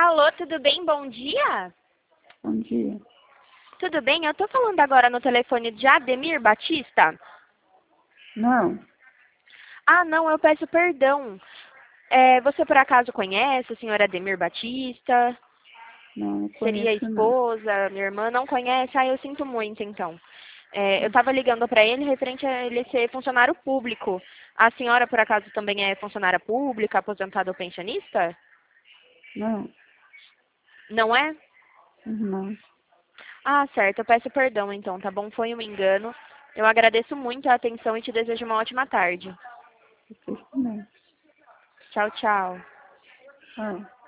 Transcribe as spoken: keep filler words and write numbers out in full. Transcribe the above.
Alô, tudo bem? Bom dia? Bom dia. Tudo bem? Eu tô falando agora no telefone de Ademir Batista? Não, Ah, não, eu peço perdão. É, você por acaso conhece o senhor Ademir Batista? não, não Seria a conheço não. esposa, minha irmã? Não conhece? Ah, eu sinto muito, então. É, eu estava ligando para ele referente a ele ser funcionário público. A senhora, por acaso, também é funcionária pública, aposentada ou pensionista? Não, Não é? não. Ah, certo. Eu peço perdão, então, tá bom? Foi um engano. Eu agradeço muito a atenção e te desejo uma ótima tarde. Vocês também. Tchau, tchau. Tchau.